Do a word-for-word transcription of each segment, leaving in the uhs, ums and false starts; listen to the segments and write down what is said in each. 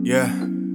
Yeah.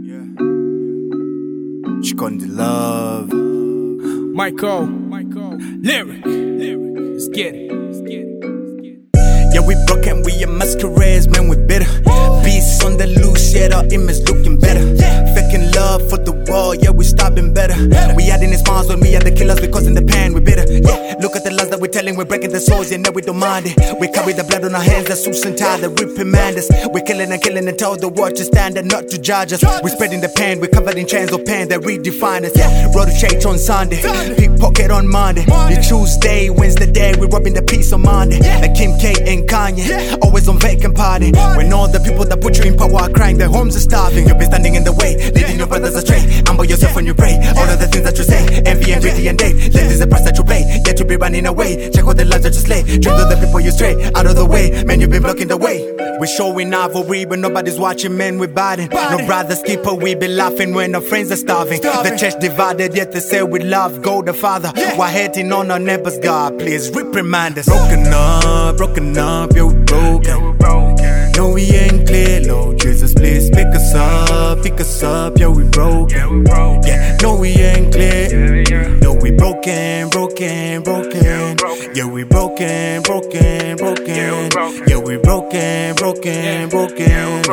Chicondi Love. Michael. Michael. Lyric. Lyric. Let's get it. Let's get it. Let's get it. Yeah, we broken, we a masquerades, man, we bitter. Beasts on the loose, yeah, our image looking better. Faking love for the world, yeah, we stopping better. We adding the smiles when we are the killers, because in the pan we bitter. Yeah, look at the lies that we're telling, we're breaking the souls, yeah, now we don't mind it. We carry the blood on our hands, that's Susan Tyler, that reprimand us. We're killing and killing and tell the world to stand and not to judge us. We're spreading the pain, we're covered in chains of pain that redefine us. Yeah, road to church on Sunday, pickpocket on Monday. The Tuesday, Wednesday day, we're robbing the peace on Monday. Like Kim K and Kanye, always on vacant party. When all the people that put you in power are crying, their homes are starving. You'll be standing in the way, leading your brothers astray. Humble yourself when you pray, all of the things that you say. Envy and greedy and hate, love is the price that you pay. Yet you be running away, check out the lives that you slay. Dream of the people you stray, out of the way. Man, you've been blocking the way. We're showing ivory, but nobody's watching, man, we're biting. No brothers keeper, we be laughing when our friends are starving. The church divided, yet they say we love God the Father. While hating on our neighbors, God, please reprimand us. Broken up, broken up, yeah, we broken. No, we ain't clear, Lord Jesus, please pick us up, pick us up, yeah, we broken. Yeah, no, we ain't clear. No, we broken, broken, broken. Yeah, we broken, broken, broken. Yeah, we broken, broken, broken.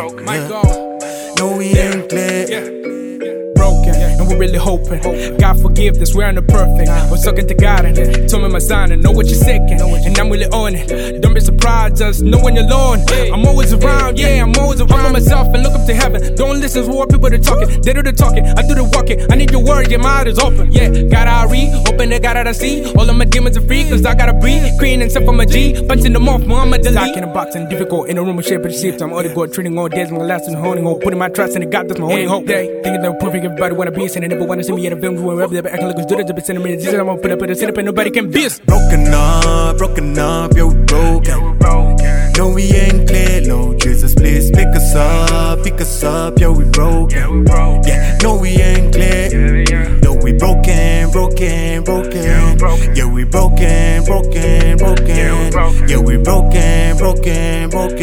Yeah. No, we ain't clear. Broken, and we're really hoping God forgive this, we're not perfect. We're sucking to God and told me my sign and know what you're seeking, and I'm really on it. Don't be surprised, just know when you're alone. I'm always around, yeah, I'm always around. I'm myself and look up to heaven. Don't listen to what people are talking. They do the talking, I do the walking. I need your word, your mouth is open. Yeah, God I read, open the God that I see. All of my demons are free, cause I gotta breathe. Creating and stuff for my G, punching them off, Muhammad Ali. Talking in a box and difficult, in a room with shape of the shift. I'm only God, treating all days, my last and holding hope. Putting my trust in the God, that's my only hope. Day, thinking that I'm perfect, everybody wanna be, and they never wanna see me in a film wherever they be acting like it's good. They're sending me the I'm gonna put up with a sit up and nobody can be us. Broken up, broken up, yeah, we broken. No, we ain't clear, Lord Jesus, please pick us up, pick us up, yeah, we broken. Yeah, no, we ain't clear. No, we broken, broken, broken. Yeah, we broken, broken, broken. Yeah, we broken, broken, broken.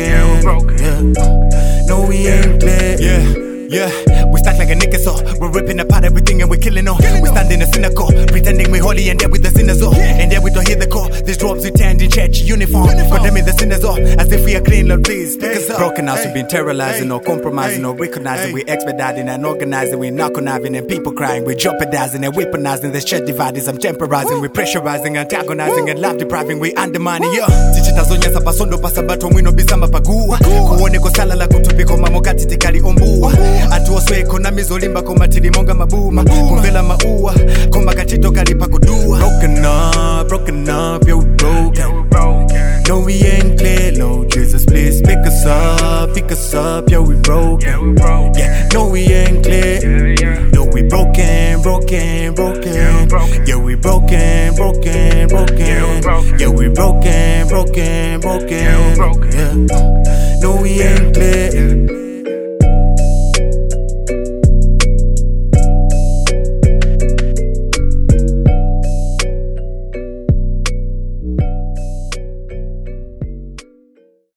Yeah, no, we ain't clear. Yeah. Yeah, we stack like a nigga, so we're ripping apart everything and we're killing all. We stand in a cynical, pretending we're holy and there with the sinners all. And there we don't hear the call. These robes we tanned in church uniform, condemning the sinners all as if we are clean, Lord, please pick us up. Broken house, we've been terrorizing or compromising or recognizing. We expediting and organizing, we not conniving and people crying. We're jeopardizing and weaponizing. The church dividers, I'm temporizing. We're pressurizing, antagonizing and love depriving. We undermining, yeah. Tichitazonyesa pasondo pasabato mwino bisamba pagua. Kuone kosala la kutupiko mamokati tikali ombua. Atuosweko na mizolimba komatili monga mabuma. Kumvela maua, komba katito kalipa kudua. Broken up, broken up, yeah, we broken. No, we ain't clear, Lord Jesus, please pick us up, pick us up, yeah, we broken. Yeah, no, we ain't clear. No, we broken, broken, broken. Yeah, we broken, broken, broken. Yeah, we broken, broken, broken. Yeah, no, we ain't clear.